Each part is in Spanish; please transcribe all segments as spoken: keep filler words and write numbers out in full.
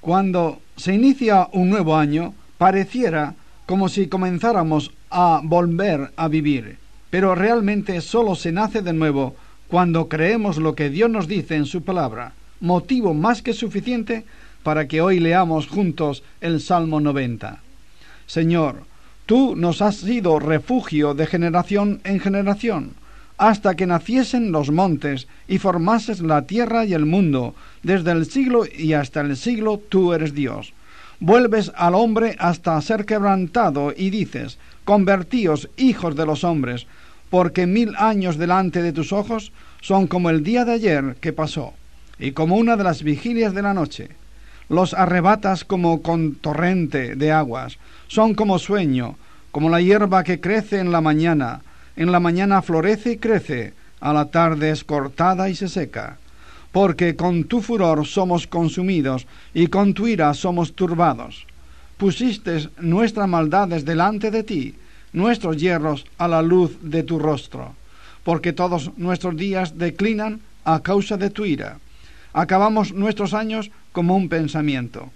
Cuando se inicia un nuevo año, pareciera como si comenzáramos a volver a vivir, pero realmente solo se nace de nuevo cuando creemos lo que Dios nos dice en su palabra, motivo más que suficiente para que hoy leamos juntos el Salmo noventa. Señor, tú nos has sido refugio de generación en generación, hasta que naciesen los montes y formases la tierra y el mundo. Desde el siglo y hasta el siglo tú eres Dios. Vuelves al hombre hasta ser quebrantado y dices: convertíos, hijos de los hombres, porque mil años delante de tus ojos son como el día de ayer que pasó, y como una de las vigilias de la noche. Los arrebatas como con torrente de aguas, son como sueño, como la hierba que crece en la mañana. En la mañana florece y crece, a la tarde es cortada y se seca. Porque con tu furor somos consumidos, y con tu ira somos turbados. Pusiste nuestras maldades delante de ti, nuestros yerros a la luz de tu rostro. Porque todos nuestros días declinan a causa de tu ira. Acabamos nuestros años como un pensamiento.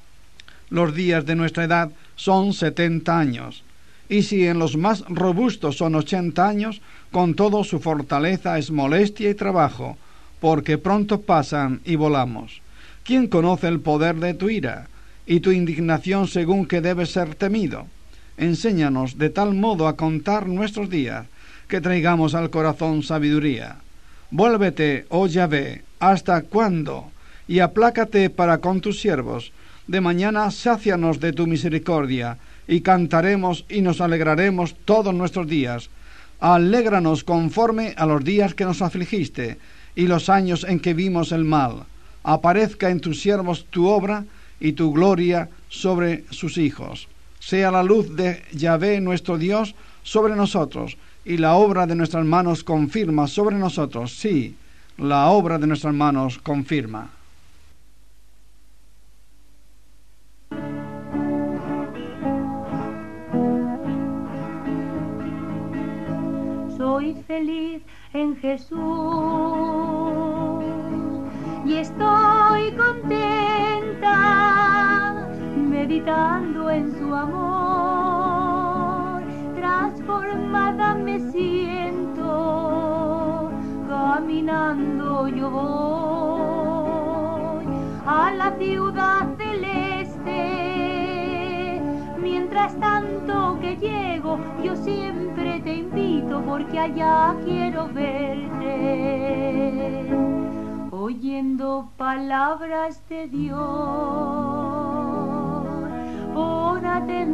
Los días de nuestra edad son setenta años. Y si en los más robustos son ochenta años, con todo su fortaleza es molestia y trabajo, porque pronto pasan y volamos. ¿Quién conoce el poder de tu ira y tu indignación según que debe ser temido? Enséñanos de tal modo a contar nuestros días, que traigamos al corazón sabiduría. Vuélvete, oh Yahvé, ¿hasta cuándo? Y aplácate para con tus siervos. De mañana sácianos de tu misericordia, y cantaremos y nos alegraremos todos nuestros días. Alégranos conforme a los días que nos afligiste, y los años en que vimos el mal. Aparezca en tus siervos tu obra, y tu gloria sobre sus hijos. Sea la luz de Yahvé nuestro Dios sobre nosotros, y la obra de nuestras manos confirma sobre nosotros. Sí, la obra de nuestras manos confirma. Soy feliz en Jesús y estoy contenta meditando en su amor. Transformada me siento, caminando yo voy a la ciudad celeste. Mientras tanto que llego, yo siempre te invito, porque allá quiero verte, oyendo palabras de Dios. Pon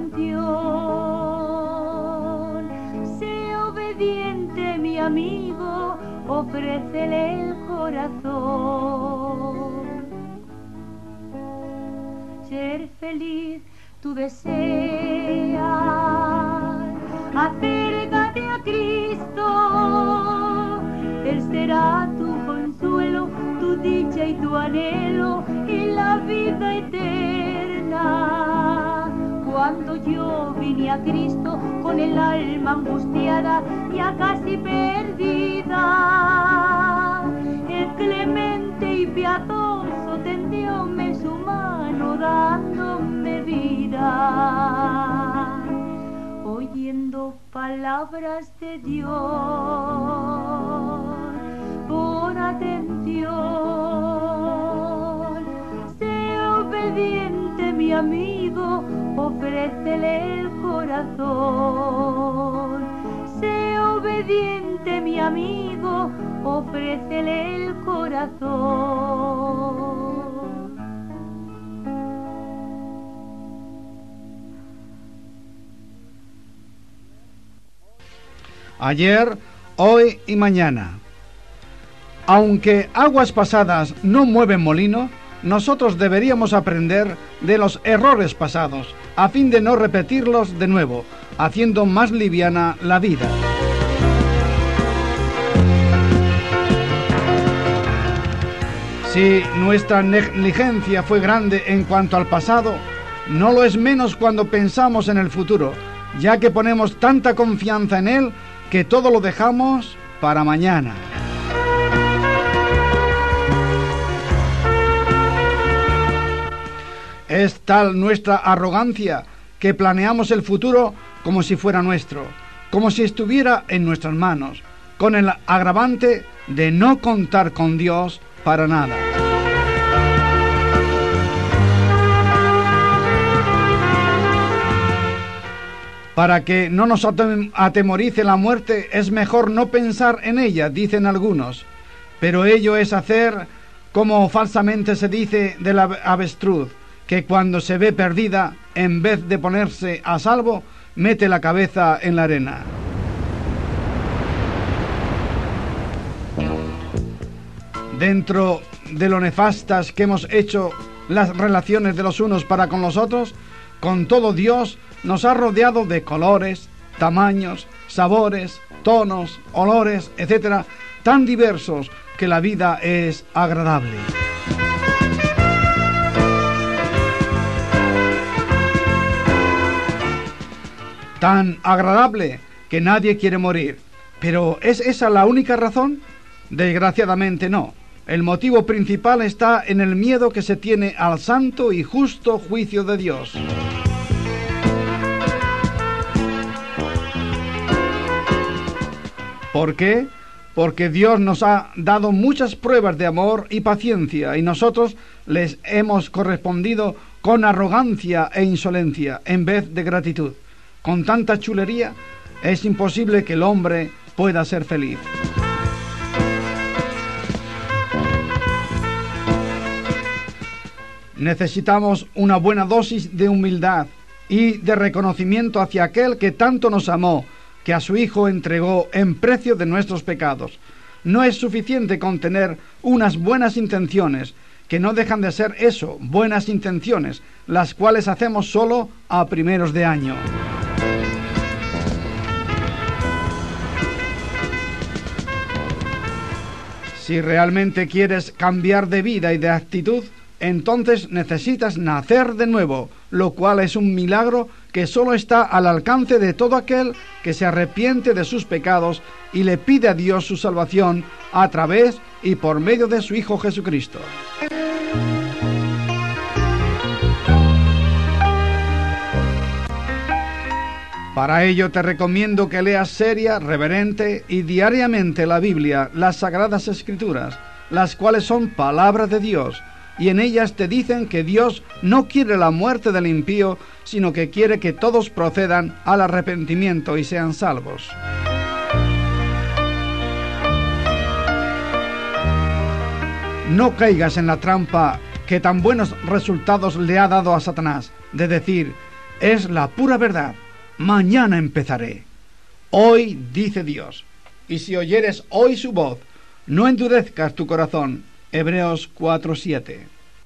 atención, sé obediente mi amigo, ofrécele el corazón. Ser feliz tú deseas, acércate a Cristo, Él será tu consuelo, tu dicha y tu anhelo, y la vida eterna. Cuando yo vine a Cristo con el alma angustiada, ya casi perdida, el clemente y piadoso tendióme su mano dándome vida, oyendo palabras de Dios. Pon atención, sé obediente mi amigo, ofrécele el corazón. Sé obediente mi amigo, ofrécele el corazón. Ayer, hoy y mañana. Aunque aguas pasadas no mueven molino, nosotros deberíamos aprender de los errores pasados, a fin de no repetirlos de nuevo, haciendo más liviana la vida. Si nuestra negligencia fue grande en cuanto al pasado, no lo es menos cuando pensamos en el futuro, ya que ponemos tanta confianza en él que todo lo dejamos para mañana. Es tal nuestra arrogancia que planeamos el futuro como si fuera nuestro, como si estuviera en nuestras manos, con el agravante de no contar con Dios para nada. Para que no nos atemorice la muerte, es mejor no pensar en ella, dicen algunos. Pero ello es hacer como falsamente se dice de la avestruz, que cuando se ve perdida, en vez de ponerse a salvo, mete la cabeza en la arena. Dentro de lo nefastas que hemos hecho las relaciones de los unos para con los otros, con todo Dios nos ha rodeado de colores, tamaños, sabores, tonos, olores, etcétera, tan diversos que la vida es agradable. Tan agradable que nadie quiere morir. ¿Pero es esa la única razón? Desgraciadamente no. El motivo principal está en el miedo que se tiene al santo y justo juicio de Dios. ¿Por qué? Porque Dios nos ha dado muchas pruebas de amor y paciencia y nosotros les hemos correspondido con arrogancia e insolencia en vez de gratitud. Con tanta chulería es imposible que el hombre pueda ser feliz. Necesitamos una buena dosis de humildad y de reconocimiento hacia aquel que tanto nos amó, que a su Hijo entregó en precio de nuestros pecados. No es suficiente con tener unas buenas intenciones, que no dejan de ser eso, buenas intenciones, las cuales hacemos solo a primeros de año. Si realmente quieres cambiar de vida y de actitud, entonces necesitas nacer de nuevo, lo cual es un milagro que solo está al alcance de todo aquel que se arrepiente de sus pecados y le pide a Dios su salvación a través y por medio de su Hijo Jesucristo. Para ello te recomiendo que leas seria, reverente y diariamente la Biblia, las Sagradas Escrituras, las cuales son palabra de Dios, y en ellas te dicen que Dios no quiere la muerte del impío, sino que quiere que todos procedan al arrepentimiento y sean salvos. No caigas en la trampa que tan buenos resultados le ha dado a Satanás, de decir, es la pura verdad, mañana empezaré. Hoy dice Dios, y si oyeres hoy su voz, no endurezcas tu corazón. Hebreos cuatro siete.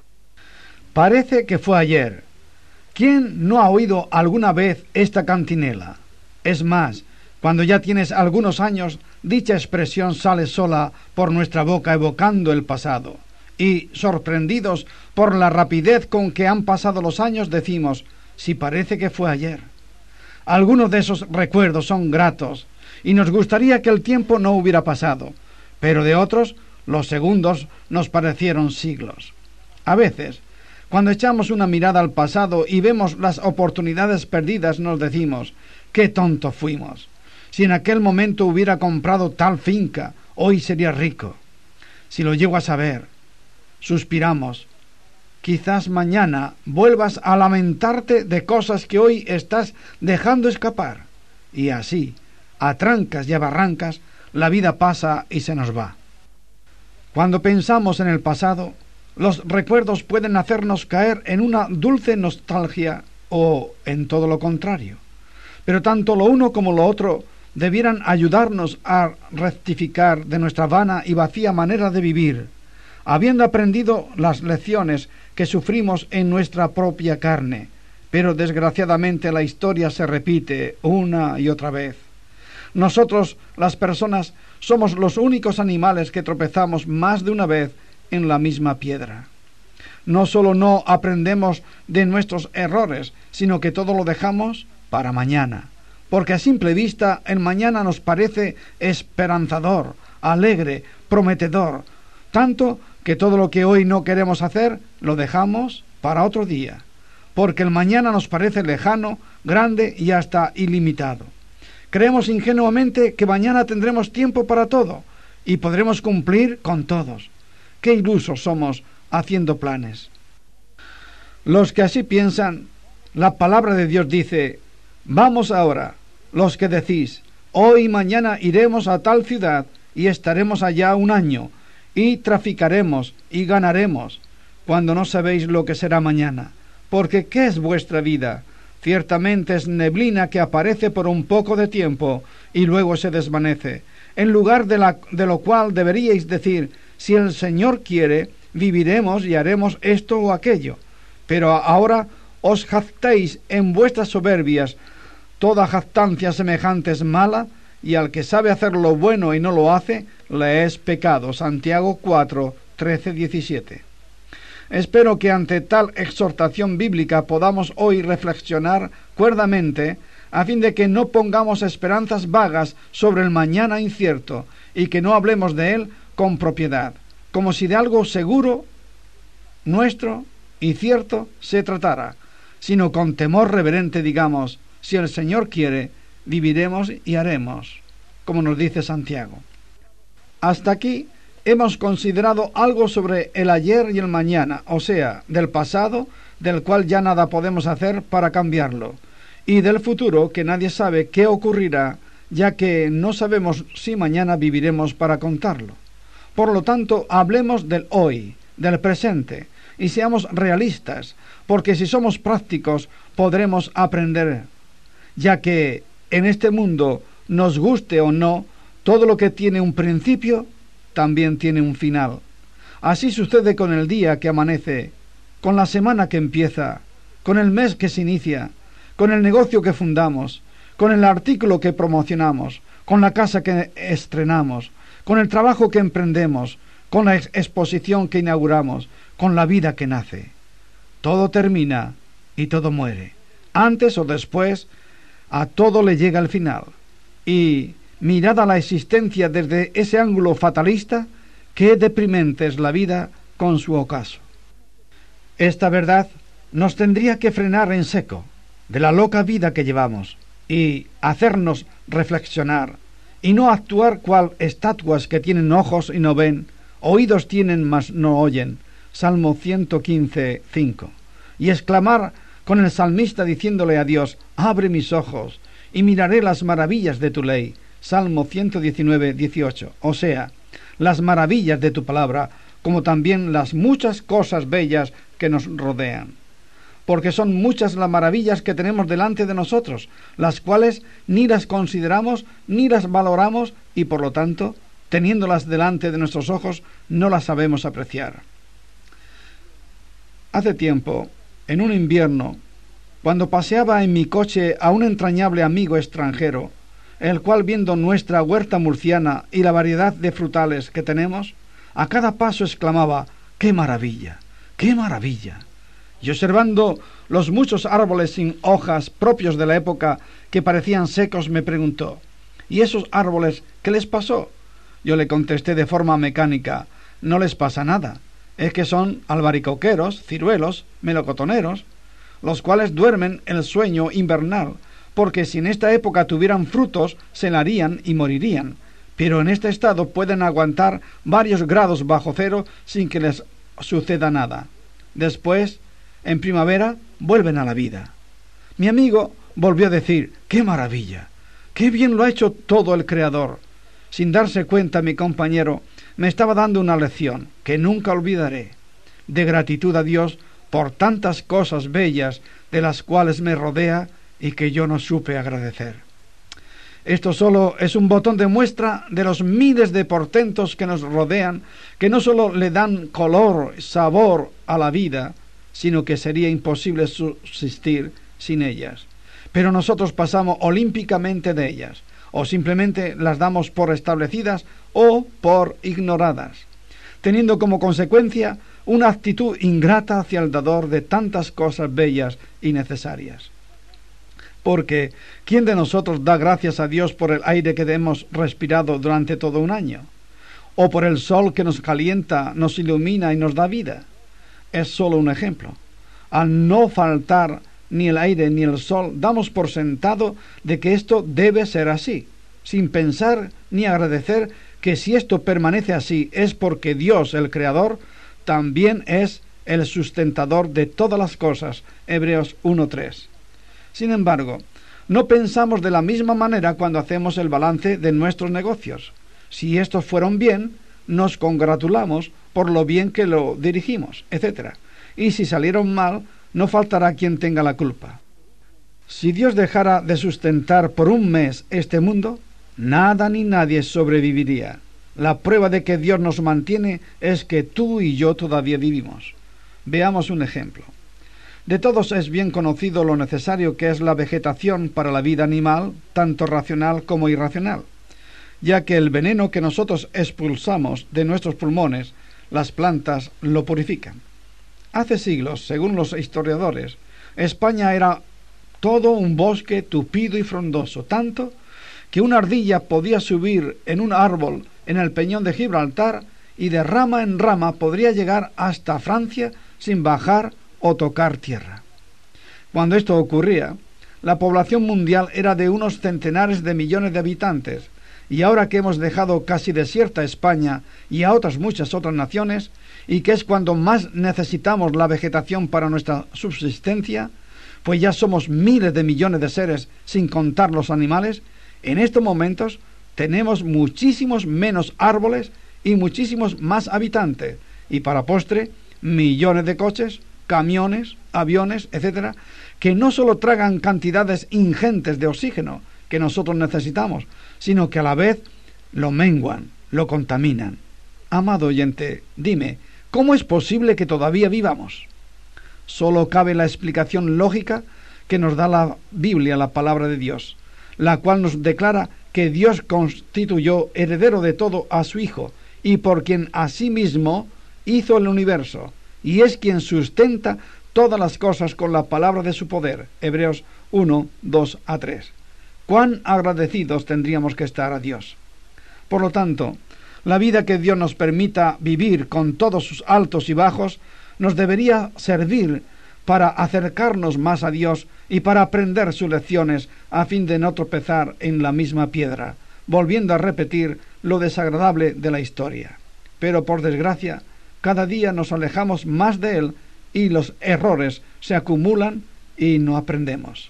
Parece que fue ayer. ¿Quién no ha oído alguna vez esta cantinela? Es más, cuando ya tienes algunos años, dicha expresión sale sola por nuestra boca evocando el pasado. Y, sorprendidos por la rapidez con que han pasado los años, decimos, si parece que fue ayer. Algunos de esos recuerdos son gratos, y nos gustaría que el tiempo no hubiera pasado, pero de otros, los segundos nos parecieron siglos. A veces, cuando echamos una mirada al pasado y vemos las oportunidades perdidas, nos decimos, ¡qué tontos fuimos! Si en aquel momento hubiera comprado tal finca, hoy sería rico. Si lo llego a saber, suspiramos. Quizás mañana vuelvas a lamentarte de cosas que hoy estás dejando escapar. Y así, a trancas y a barrancas, la vida pasa y se nos va. Cuando pensamos en el pasado, los recuerdos pueden hacernos caer en una dulce nostalgia o en todo lo contrario. Pero tanto lo uno como lo otro debieran ayudarnos a rectificar de nuestra vana y vacía manera de vivir, habiendo aprendido las lecciones que sufrimos en nuestra propia carne. Pero desgraciadamente la historia se repite una y otra vez. Nosotros, las personas, somos los únicos animales que tropezamos más de una vez en la misma piedra. No solo no aprendemos de nuestros errores, sino que todo lo dejamos para mañana, porque a simple vista el mañana nos parece esperanzador, alegre, prometedor, tanto que todo lo que hoy no queremos hacer lo dejamos para otro día, porque el mañana nos parece lejano, grande y hasta ilimitado. Creemos ingenuamente que mañana tendremos tiempo para todo y podremos cumplir con todos. ¡Qué ilusos somos haciendo planes! Los que así piensan, la palabra de Dios dice: vamos ahora, los que decís, hoy y mañana iremos a tal ciudad y estaremos allá un año, y traficaremos y ganaremos, cuando no sabéis lo que será mañana. Porque ¿qué es vuestra vida? Ciertamente es neblina que aparece por un poco de tiempo y luego se desvanece. En lugar de, la, de lo cual deberíais decir: si el Señor quiere, viviremos y haremos esto o aquello. Pero ahora os jactáis en vuestras soberbias. Toda jactancia semejante es mala, y al que sabe hacer lo bueno y no lo hace, le es pecado. Santiago cuatro, trece, diecisiete. Espero que ante tal exhortación bíblica podamos hoy reflexionar cuerdamente, a fin de que no pongamos esperanzas vagas sobre el mañana incierto, y que no hablemos de él con propiedad, como si de algo seguro, nuestro y cierto se tratara, sino con temor reverente digamos: si el Señor quiere, viviremos y haremos, como nos dice Santiago. Hasta aquí hemos considerado algo sobre el ayer y el mañana, o sea, del pasado, del cual ya nada podemos hacer para cambiarlo, y del futuro, que nadie sabe qué ocurrirá, ya que no sabemos si mañana viviremos para contarlo. Por lo tanto, hablemos del hoy, del presente, y seamos realistas, porque si somos prácticos podremos aprender, ya que en este mundo, nos guste o no, todo lo que tiene un principio también tiene un final. Así sucede con el día que amanece, con la semana que empieza, con el mes que se inicia, con el negocio que fundamos, con el artículo que promocionamos, con la casa que estrenamos, con el trabajo que emprendemos, con la exposición que inauguramos, con la vida que nace. Todo termina y todo muere. Antes o después, a todo le llega el final. Y mirada la existencia desde ese ángulo fatalista, qué deprimente es la vida con su ocaso. Esta verdad nos tendría que frenar en seco de la loca vida que llevamos y hacernos reflexionar, y no actuar cual estatuas que tienen ojos y no ven, oídos tienen mas no oyen. Salmo ciento quince, cinco. Y exclamar con el salmista diciéndole a Dios: abre mis ojos y miraré las maravillas de tu ley. Salmo ciento diecinueve, dieciocho. O sea, las maravillas de tu palabra, como también las muchas cosas bellas que nos rodean. Porque son muchas las maravillas que tenemos delante de nosotros, las cuales ni las consideramos ni las valoramos, y por lo tanto, teniéndolas delante de nuestros ojos, no las sabemos apreciar. Hace tiempo, en un invierno, cuando paseaba en mi coche a un entrañable amigo extranjero, el cual, viendo nuestra huerta murciana y la variedad de frutales que tenemos, a cada paso exclamaba: ¡qué maravilla! ¡qué maravilla! Y observando los muchos árboles sin hojas propios de la época que parecían secos, me preguntó: ¿y esos árboles qué les pasó? Yo le contesté de forma mecánica: no les pasa nada, es que son albaricoqueros, ciruelos, melocotoneros, los cuales duermen el sueño invernal, porque si en esta época tuvieran frutos, se helarían y morirían, pero en este estado pueden aguantar varios grados bajo cero sin que les suceda nada. Después, en primavera, vuelven a la vida. Mi amigo volvió a decir: ¡qué maravilla! ¡Qué bien lo ha hecho todo el Creador! Sin darse cuenta, mi compañero me estaba dando una lección que nunca olvidaré, de gratitud a Dios por tantas cosas bellas de las cuales me rodea y que yo no supe agradecer. Esto solo es un botón de muestra de los miles de portentos que nos rodean, que no solo le dan color, sabor a la vida, sino que sería imposible subsistir sin ellas. Pero nosotros pasamos olímpicamente de ellas, o simplemente las damos por establecidas o por ignoradas, teniendo como consecuencia una actitud ingrata hacia el dador de tantas cosas bellas y necesarias. Porque, ¿quién de nosotros da gracias a Dios por el aire que hemos respirado durante todo un año? ¿O por el sol que nos calienta, nos ilumina y nos da vida? Es solo un ejemplo. Al no faltar ni el aire ni el sol, damos por sentado de que esto debe ser así, sin pensar ni agradecer que si esto permanece así es porque Dios, el Creador, también es el sustentador de todas las cosas. Hebreos uno tres. Sin embargo, no pensamos de la misma manera cuando hacemos el balance de nuestros negocios. Si estos fueron bien, nos congratulamos por lo bien que lo dirigimos, etcétera. Y si salieron mal, no faltará quien tenga la culpa. Si Dios dejara de sustentar por un mes este mundo, nada ni nadie sobreviviría. La prueba de que Dios nos mantiene es que tú y yo todavía vivimos. Veamos un ejemplo. De todos es bien conocido lo necesario que es la vegetación para la vida animal, tanto racional como irracional, ya que el veneno que nosotros expulsamos de nuestros pulmones, las plantas lo purifican. Hace siglos, según los historiadores, España era todo un bosque tupido y frondoso, tanto que una ardilla podía subir en un árbol en el peñón de Gibraltar y de rama en rama podría llegar hasta Francia sin bajar o tocar tierra. Cuando esto ocurría, la población mundial era de unos centenares de millones de habitantes, y ahora que hemos dejado casi desierta España y a otras muchas otras naciones, y que es cuando más necesitamos la vegetación para nuestra subsistencia, pues ya somos miles de millones de seres sin contar los animales, en estos momentos tenemos muchísimos menos árboles y muchísimos más habitantes, y para postre, millones de coches, camiones, aviones, etcétera, que no solo tragan cantidades ingentes de oxígeno que nosotros necesitamos, sino que a la vez lo menguan, lo contaminan. Amado oyente, dime, ¿cómo es posible que todavía vivamos? Solo cabe la explicación lógica que nos da la Biblia, la palabra de Dios, la cual nos declara que Dios constituyó heredero de todo a su Hijo, y por quien asimismo hizo el universo, y es quien sustenta todas las cosas con la palabra de su poder. Hebreos uno, dos a tres. ¿Cuán agradecidos tendríamos que estar a Dios? Por lo tanto, la vida que Dios nos permita vivir con todos sus altos y bajos nos debería servir para acercarnos más a Dios y para aprender sus lecciones a fin de no tropezar en la misma piedra, volviendo a repetir lo desagradable de la historia. Pero por desgracia, cada día nos alejamos más de Él y los errores se acumulan y no aprendemos.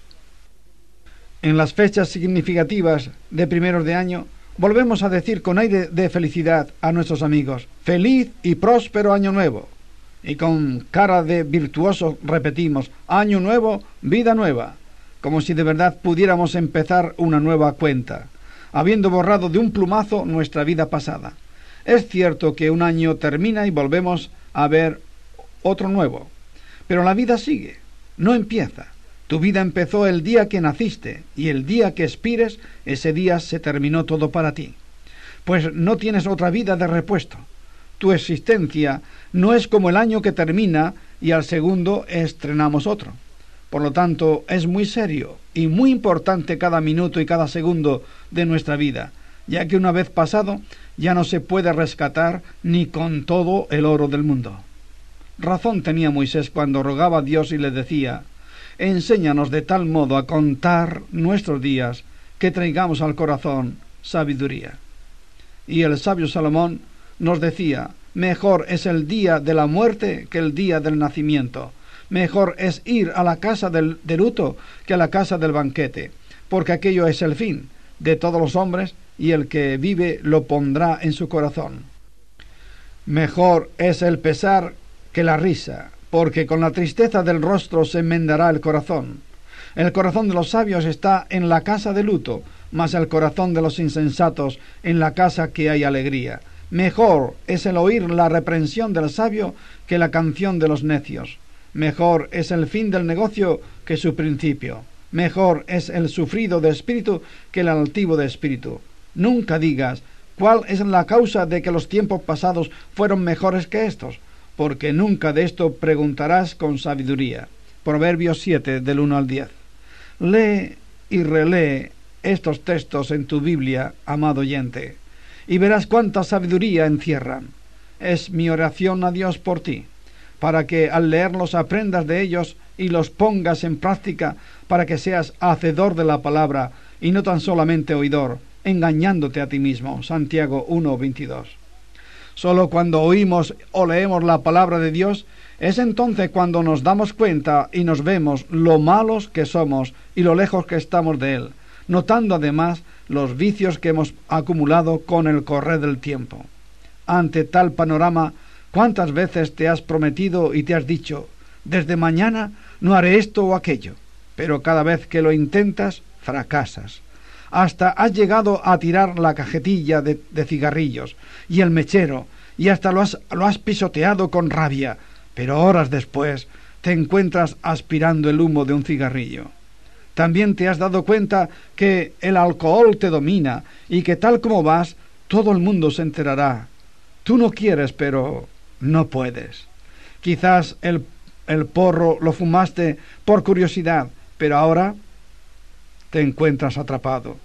En las fechas significativas de primeros de año, volvemos a decir con aire de felicidad a nuestros amigos: ¡feliz y próspero año nuevo! Y con cara de virtuoso repetimos: año nuevo, vida nueva, como si de verdad pudiéramos empezar una nueva cuenta, habiendo borrado de un plumazo nuestra vida pasada. Es cierto que un año termina y volvemos a ver otro nuevo, pero la vida sigue, no empieza. Tu vida empezó el día que naciste, y el día que expires, ese día se terminó todo para ti. Pues no tienes otra vida de repuesto. Tu existencia no es como el año que termina y al segundo estrenamos otro. Por lo tanto, es muy serio y muy importante cada minuto y cada segundo de nuestra vida, ya que una vez pasado ya no se puede rescatar ni con todo el oro del mundo. Razón tenía Moisés cuando rogaba a Dios y le decía: enséñanos de tal modo a contar nuestros días que traigamos al corazón sabiduría. Y el sabio Salomón nos decía: mejor es el día de la muerte que el día del nacimiento. Mejor es ir a la casa del, de luto que a la casa del banquete, porque aquello es el fin de todos los hombres, y el que vive lo pondrá en su corazón. Mejor es el pesar que la risa, porque con la tristeza del rostro se enmendará el corazón. El corazón de los sabios está en la casa de luto, mas el corazón de los insensatos en la casa que hay alegría. Mejor es el oír la reprensión del sabio que la canción de los necios. Mejor es el fin del negocio que su principio. Mejor es el sufrido de espíritu que el altivo de espíritu. Nunca digas: ¿cuál es la causa de que los tiempos pasados fueron mejores que estos? Porque nunca de esto preguntarás con sabiduría. Proverbios siete, del uno al diez. Lee y relee estos textos en tu Biblia, amado oyente, y verás cuánta sabiduría encierran. Es mi oración a Dios por ti. para que al leerlos aprendas de ellos y los pongas en práctica, para que seas hacedor de la palabra y no tan solamente oidor, engañándote a ti mismo. Santiago uno veintidós. Solo cuando oímos o leemos la palabra de Dios es entonces cuando nos damos cuenta y nos vemos lo malos que somos y lo lejos que estamos de Él, notando además los vicios que hemos acumulado con el correr del tiempo. Ante tal panorama, ¿cuántas veces te has prometido y te has dicho, desde mañana no haré esto o aquello? Pero cada vez que lo intentas, fracasas. Hasta has llegado a tirar la cajetilla de, de cigarrillos y el mechero, y hasta lo has, lo has pisoteado con rabia, pero horas después te encuentras aspirando el humo de un cigarrillo. También te has dado cuenta que el alcohol te domina y que tal como vas, todo el mundo se enterará. Tú no quieres, pero no puedes. Quizás el, el porro lo fumaste por curiosidad, pero ahora te encuentras atrapado.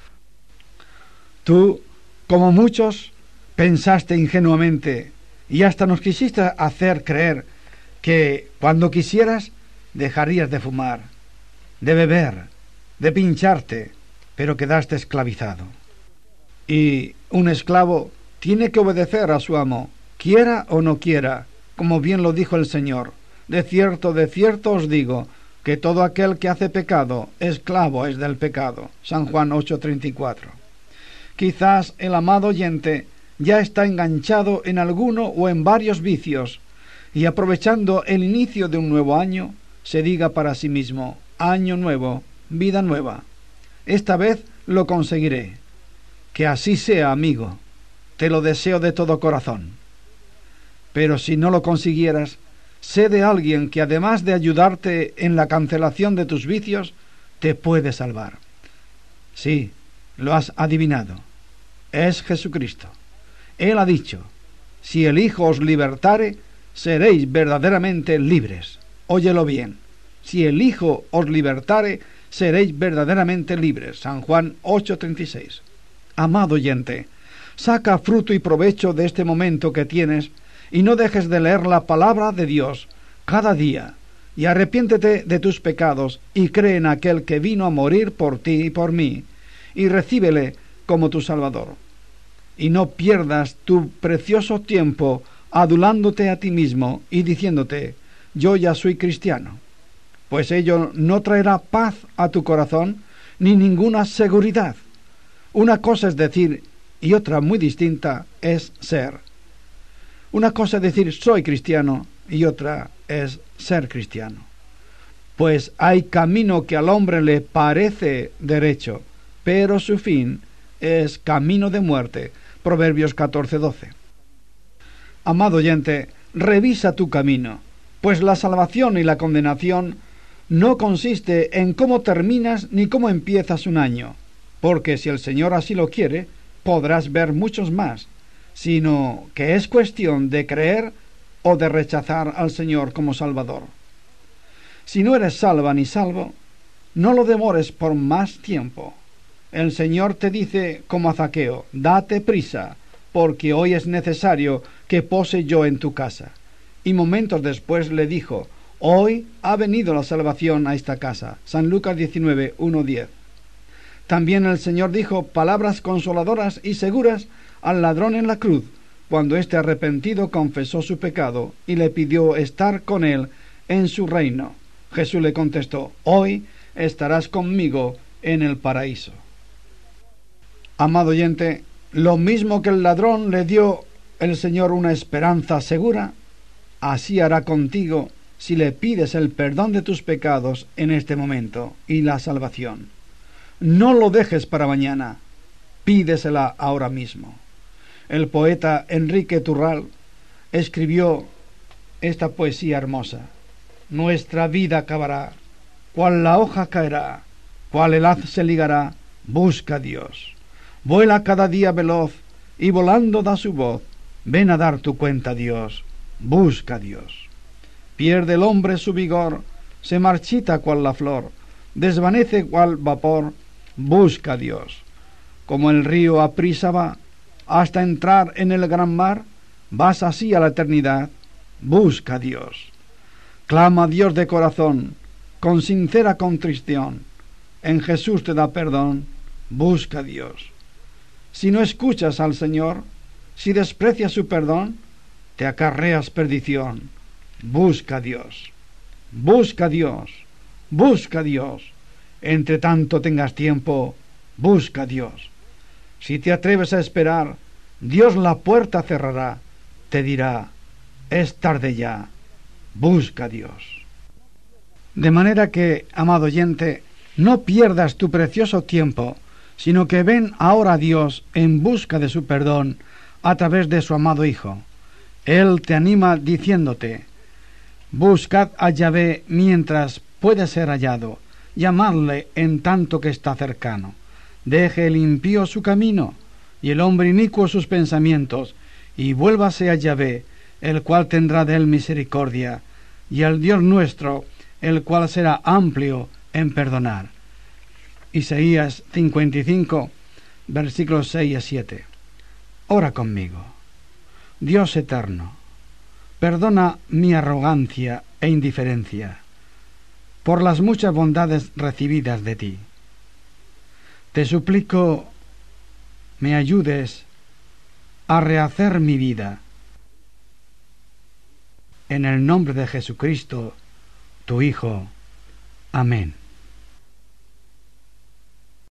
Tú, como muchos, pensaste ingenuamente y hasta nos quisiste hacer creer que cuando quisieras dejarías de fumar, de beber, de pincharte, pero quedaste esclavizado. Y un esclavo tiene que obedecer a su amo, quiera o no quiera, como bien lo dijo el Señor. De cierto, de cierto os digo, que todo aquel que hace pecado, esclavo es del pecado. San Juan ocho treinta y cuatro. Quizás el amado oyente ya está enganchado en alguno o en varios vicios, y aprovechando el inicio de un nuevo año, se diga para sí mismo, año nuevo, vida nueva. Esta vez lo conseguiré. Que así sea, amigo. Te lo deseo de todo corazón. Pero si no lo consiguieras, sé de alguien que además de ayudarte en la cancelación de tus vicios, te puede salvar. Sí, lo has adivinado. Es Jesucristo. Él ha dicho, si el Hijo os libertare, seréis verdaderamente libres. Óyelo bien. Si el Hijo os libertare, seréis verdaderamente libres. San Juan ocho treinta y seis. Amado oyente, saca fruto y provecho de este momento que tienes y no dejes de leer la palabra de Dios cada día, y arrepiéntete de tus pecados y cree en aquel que vino a morir por ti y por mí, y recíbele como tu Salvador. Y no pierdas tu precioso tiempo adulándote a ti mismo y diciéndote, yo ya soy cristiano, pues ello no traerá paz a tu corazón ni ninguna seguridad. Una cosa es decir y otra muy distinta es ser. Una cosa es decir soy cristiano y otra es ser cristiano. Pues hay camino que al hombre le parece derecho, pero su fin es camino de muerte. Proverbios catorce doce. Amado oyente, revisa tu camino, pues la salvación y la condenación no consiste en cómo terminas ni cómo empiezas un año, porque si el Señor así lo quiere, podrás ver muchos más, sino que es cuestión de creer o de rechazar al Señor como Salvador. Si no eres salva ni salvo, no lo demores por más tiempo. El Señor te dice como a Zaqueo, date prisa, porque hoy es necesario que pose yo en tu casa. Y momentos después le dijo, hoy ha venido la salvación a esta casa. San Lucas diecinueve, uno diez. También el Señor dijo palabras consoladoras y seguras al ladrón en la cruz, cuando éste arrepentido confesó su pecado y le pidió estar con él en su reino. Jesús le contestó, hoy estarás conmigo en el paraíso. Amado oyente, lo mismo que el ladrón le dio el Señor una esperanza segura, así hará contigo si le pides el perdón de tus pecados en este momento y la salvación. No lo dejes para mañana, pídesela ahora mismo. El poeta Enrique Turral escribió esta poesía hermosa. Nuestra vida acabará, cual la hoja caerá, cual el haz se ligará, busca a Dios. Vuela cada día veloz y volando da su voz, ven a dar tu cuenta a Dios, busca a Dios. Pierde el hombre su vigor, se marchita cual la flor, desvanece cual vapor, busca a Dios. Como el río aprisa va, hasta entrar en el gran mar, vas así a la eternidad, busca a Dios. Clama a Dios de corazón, con sincera contrición. En Jesús te da perdón, busca a Dios. Si no escuchas al Señor, si desprecias su perdón, te acarreas perdición. Busca a Dios, busca a Dios, busca a Dios. Entre tanto tengas tiempo, busca a Dios. Si te atreves a esperar, Dios la puerta cerrará. Te dirá, es tarde ya, busca a Dios. De manera que, amado oyente, no pierdas tu precioso tiempo, sino que ven ahora a Dios en busca de su perdón a través de su amado Hijo. Él te anima diciéndote, buscad a Yahvé mientras puede ser hallado, llamadle en tanto que está cercano. Deje el impío su camino, y el hombre inicuo sus pensamientos, y vuélvase a Yahvé, el cual tendrá de él misericordia, y al Dios nuestro, el cual será amplio en perdonar. Isaías cincuenta y cinco, versículos seis a siete. Ora conmigo. Dios eterno, perdona mi arrogancia e indiferencia por las muchas bondades recibidas de ti. Te suplico me ayudes a rehacer mi vida. En el nombre de Jesucristo, tu Hijo. Amén.